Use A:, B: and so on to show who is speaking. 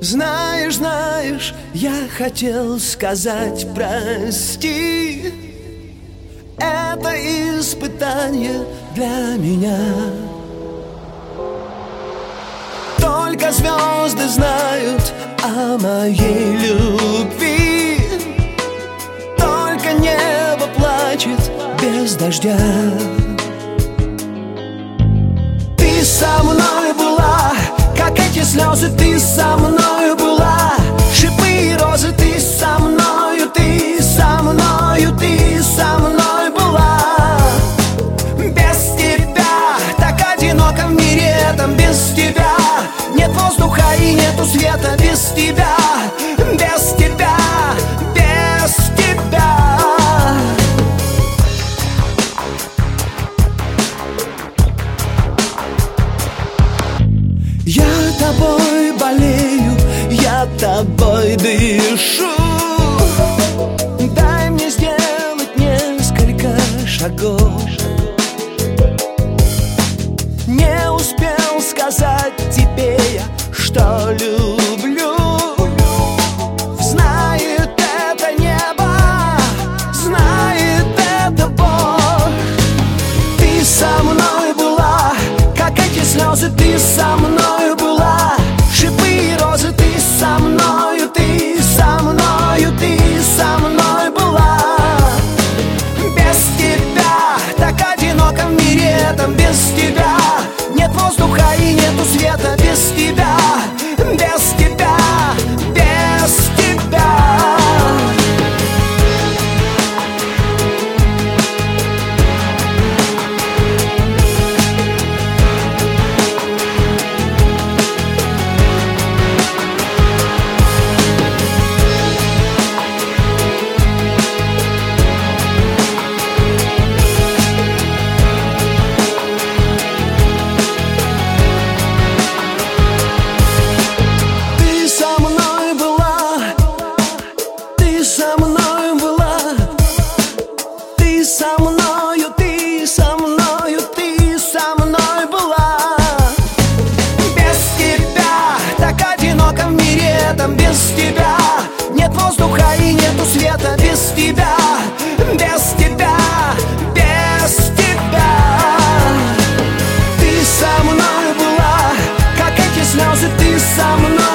A: Знаешь, знаешь, я хотел сказать прости. Это испытание для меня. Только звезды знают о моей любви. Только небо плачет без дождя. Ты со мной была, как эти слезы, ты со мною была. Шипы и розы, ты со мною, ты со мною, ты со мной была. Без тебя так одиноко в мире этом, без тебя нет воздуха и нету света, без тебя, без тебя, без тебя. Я тобой болею, я тобой дышу. Дай мне сделать несколько шагов. Не успел сказать тебе я, что люблю. Знает это небо, знает это Бог. Ты со мной была, как эти слезы, ты со мною была. Шипы и розы, ты со мною, ты со мною, ты со мной была. Без тебя так одиноко в мире этом, без тебя нет воздуха и нету света, без тебя, без тебя, без тебя. Без тебя нет воздуха и нету света, без тебя, без тебя, без тебя. Ты со мной была, как эти слезы, ты со мной.